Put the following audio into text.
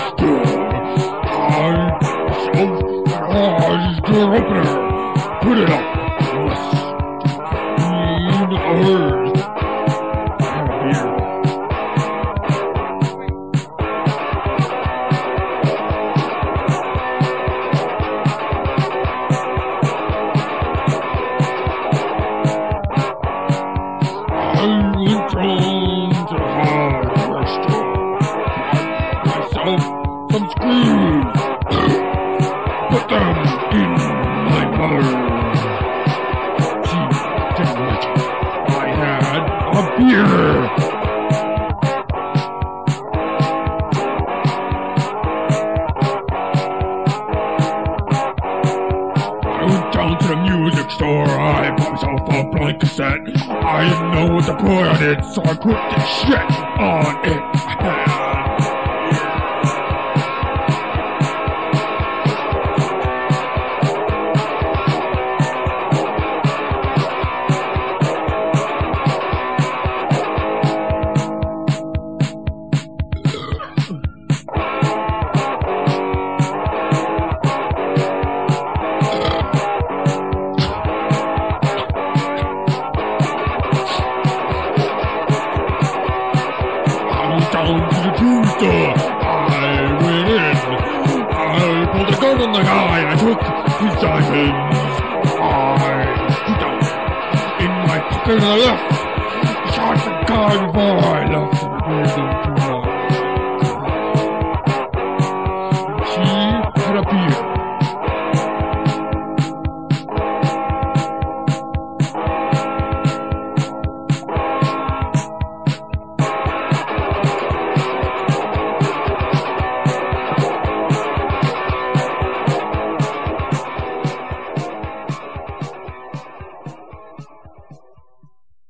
Door opener. Put it up. Clean earth. Have a beer. I went on to the hardware store. Bought myself some screws. Put them in my mother. She didn't like it. I had a beer. I went down to the music store. I bought myself a blank cassette. I didn't know what to put on it, so I put the shit on it. Down to the tool store. I went in. I pulled a gun on the guy. I took his diamonds. I put them in my pocket and I left. I shot the guy before I left and I gave them to